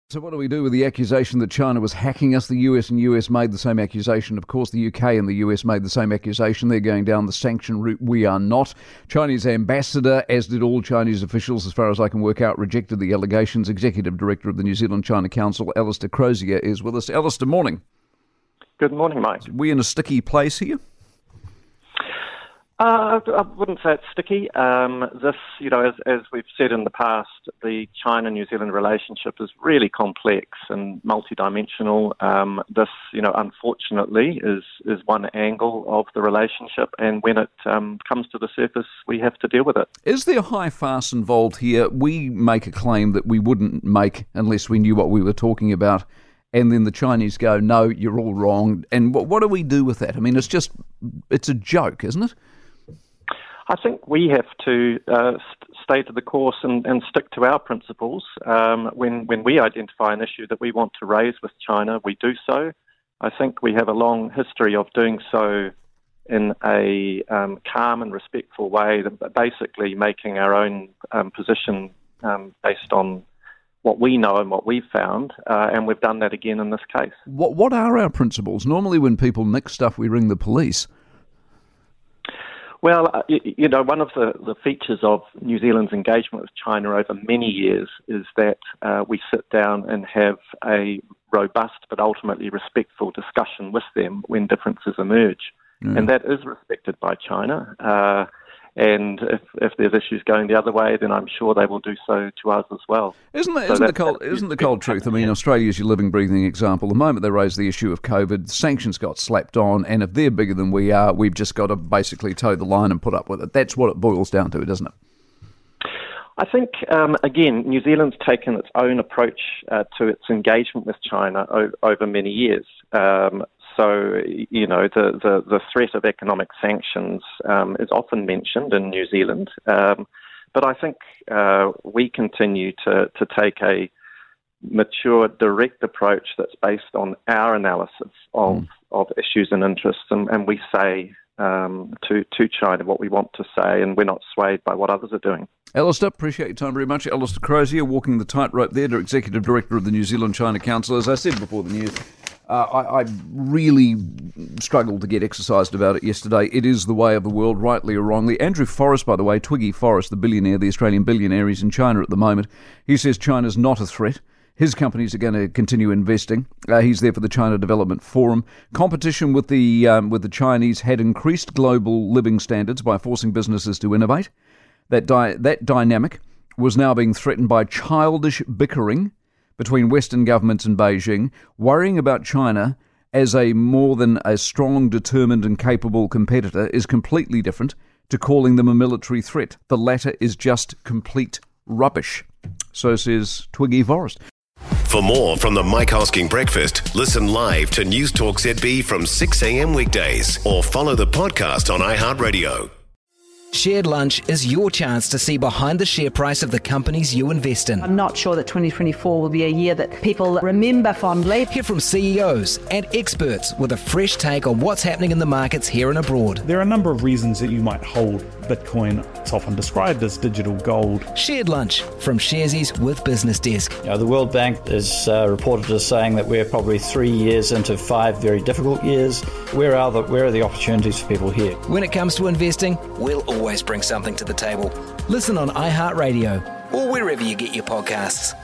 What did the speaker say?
So what do we do with the accusation that China was hacking us? The US and US made the same accusation. Of course, the UK and the US made the same accusation. They're going down the sanction route. We are not. Chinese ambassador, as did all Chinese officials, as far as I can work out, rejected the allegations. Executive Director of the New Zealand-China Council, Alistair Crozier, is with us. Alistair, morning. Good morning, Mike. Are we in a sticky place here? I wouldn't say it's sticky. This, as we've said in the past, the China-New Zealand relationship is really complex and multidimensional. This, unfortunately, is one angle of the relationship, and when it comes to the surface, we have to deal with it. Is there high farce involved here? We make a claim that we wouldn't make unless we knew what we were talking about. And then the Chinese go, no, you're all wrong. And what do we do with that? I mean, it's a joke, isn't it? I think we have to stay to the course and stick to our principles. When we identify an issue that we want to raise with China, we do so. I think we have a long history of doing so in a calm and respectful way, basically making our own position based on what we know and what we've found, and we've done that again in this case. What are our principles? Normally when people nick stuff, we ring the police. Well, one of the features of New Zealand's engagement with China over many years is that we sit down and have a robust but ultimately respectful discussion with them when differences emerge. Mm. And that is respected by China. And if there's issues going the other way, then I'm sure they will do so to us as well. Isn't the cold truth? I mean, Australia's your living, breathing example. The moment they raised the issue of COVID, sanctions got slapped on, and if they're bigger than we are, we've just got to basically toe the line and put up with it. That's what it boils down to, doesn't it? I think, again, New Zealand's taken its own approach to its engagement with China over many years. So, the threat of economic sanctions is often mentioned in New Zealand. But I think we continue to take a mature, direct approach that's based on our analysis of issues and interests. And we say to China what we want to say, and we're not swayed by what others are doing. Alistair, appreciate your time very much. Alistair Crozier, walking the tightrope there, Executive Director of the New Zealand-China Council. As I said before the news, I really struggled to get exercised about it yesterday. It is the way of the world, rightly or wrongly. Andrew Forrest, by the way, Twiggy Forrest, the billionaire, the Australian billionaire, is in China at the moment. He says China's not a threat. His companies are going to continue investing. He's there for the China Development Forum. Competition with the Chinese had increased global living standards by forcing businesses to innovate. That dynamic was now being threatened by childish bickering between Western governments and Beijing. Worrying about China as a more than a strong, determined and capable competitor is completely different to calling them a military threat. The latter is just complete rubbish. So says Twiggy Forrest. For more from the Mike Hosking Breakfast, listen live to News Talk ZB from 6 a.m. weekdays or follow the podcast on iHeartRadio. Shared Lunch is your chance to see behind the share price of the companies you invest in. I'm not sure that 2024 will be a year that people remember fondly. Hear from CEOs and experts with a fresh take on what's happening in the markets here and abroad. There are a number of reasons that you might hold Bitcoin. It's often described as digital gold. Shared Lunch from Sharesies with Business Desk. The World Bank is reported as saying that we're probably 3 years into 5 very difficult years. Where are the opportunities for people here? When it comes to investing, we'll always bring something to the table. Listen on iHeartRadio or wherever you get your podcasts.